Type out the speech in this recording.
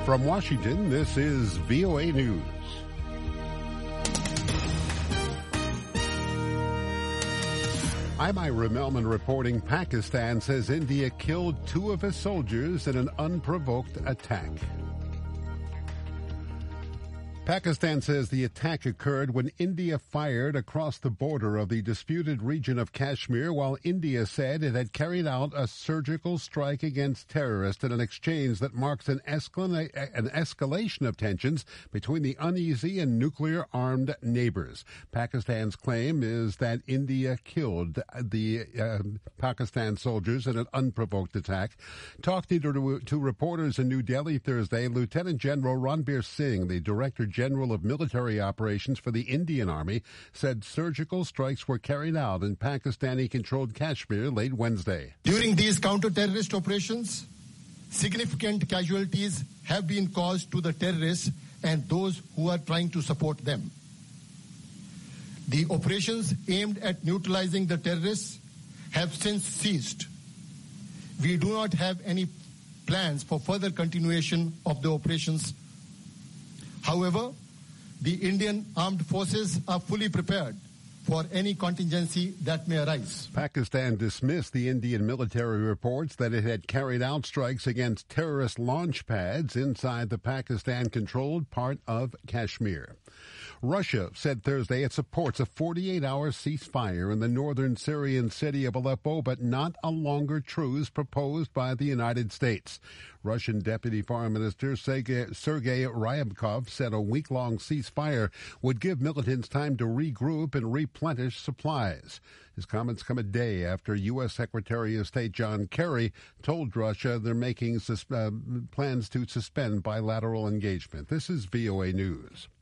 From Washington, this is VOA News. I'm Ira Melman reporting. Pakistan says India killed 2 of its soldiers in an unprovoked attack. Pakistan says the attack occurred when India fired across the border of the disputed region of Kashmir, while India said it had carried out a surgical strike against terrorists in an exchange that marks an escalation of tensions between the uneasy and nuclear-armed neighbors. Pakistan's claim is that India killed the Pakistan soldiers in an unprovoked attack. Talking to reporters in New Delhi Thursday, Lieutenant General Ranbir Singh, the Director General of Military Operations for the Indian Army, said surgical strikes were carried out in Pakistani-controlled Kashmir late Wednesday. During these counter-terrorist operations, significant casualties have been caused to the terrorists and those who are trying to support them. The operations aimed at neutralizing the terrorists have since ceased. We do not have any plans for further continuation of the operations. However, the Indian armed forces are fully prepared for any contingency that may arise. Pakistan dismissed the Indian military reports that it had carried out strikes against terrorist launch pads inside the Pakistan-controlled part of Kashmir. Russia said Thursday it supports a 48-hour ceasefire in the northern Syrian city of Aleppo, but not a longer truce proposed by the United States. Russian Deputy Foreign Minister Sergei Ryabkov said a week-long ceasefire would give militants time to regroup and replenish supplies. His comments come a day after U.S. Secretary of State John Kerry told Russia they're making plans to suspend bilateral engagement. This is VOA News.